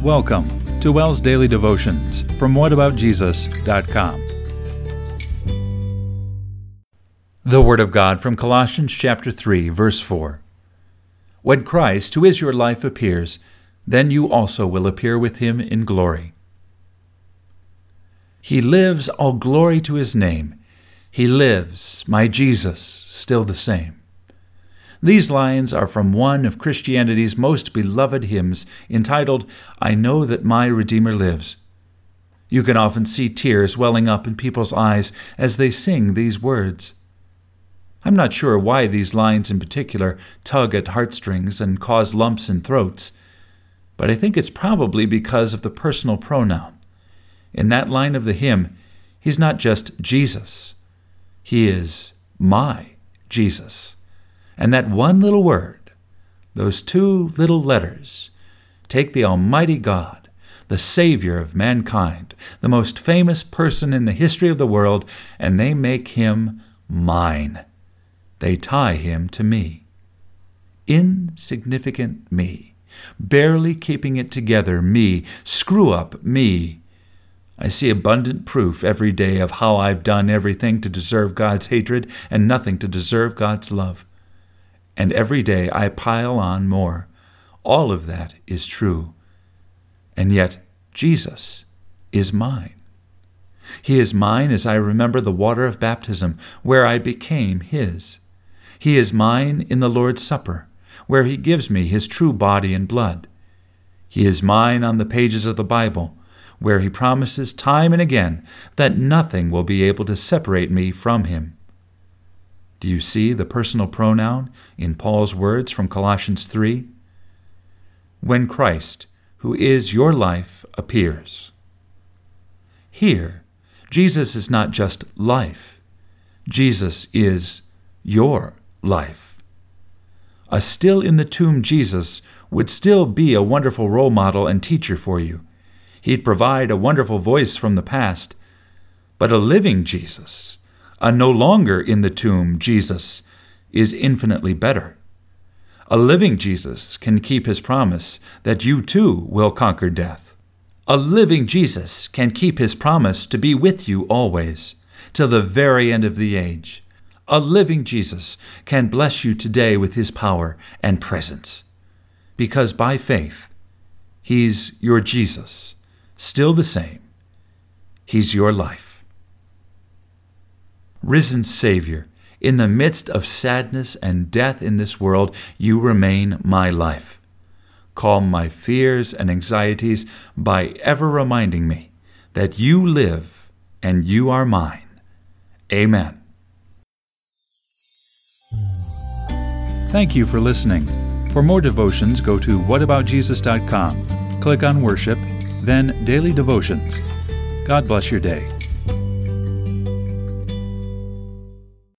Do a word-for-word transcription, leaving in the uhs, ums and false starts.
Welcome to WELS Daily Devotions from what about jesus dot com. The Word of God from Colossians chapter three, verse four. When Christ, who is your life, appears, then you also will appear with him in glory. He lives, all glory to his name. He lives, my Jesus, still the same. These lines are from one of Christianity's most beloved hymns, entitled, I Know That My Redeemer Lives. You can often see tears welling up in people's eyes as they sing these words. I'm not sure why these lines in particular tug at heartstrings and cause lumps in throats, but I think it's probably because of the personal pronoun. In that line of the hymn, he's not just Jesus. He is my Jesus. And that one little word, those two little letters, take the Almighty God, the Savior of mankind, the most famous person in the history of the world, and they make him mine. They tie him to me. Insignificant me, barely keeping it together me, screw-up me. I see abundant proof every day of how I've done everything to deserve God's hatred and nothing to deserve God's love. And every day I pile on more. All of that is true. And yet Jesus is mine. He is mine as I remember the water of baptism, where I became his. He is mine in the Lord's Supper, where he gives me his true body and blood. He is mine on the pages of the Bible, where he promises time and again that nothing will be able to separate me from him. Do you see the personal pronoun in Paul's words from Colossians three? When Christ, who is your life, appears. Here, Jesus is not just life. Jesus is your life. A still-in-the-tomb Jesus would still be a wonderful role model and teacher for you. He'd provide a wonderful voice from the past. But a living Jesus, a no longer in the tomb Jesus, is infinitely better. A living Jesus can keep his promise that you too will conquer death. A living Jesus can keep his promise to be with you always, till the very end of the age. A living Jesus can bless you today with his power and presence, because by faith, he's your Jesus, still the same. He's your life. Risen Savior, in the midst of sadness and death in this world, you remain my life. Calm my fears and anxieties by ever reminding me that you live and you are mine. Amen. Thank you for listening. For more devotions, go to what about jesus dot com. Click on Worship, then Daily Devotions. God bless your day.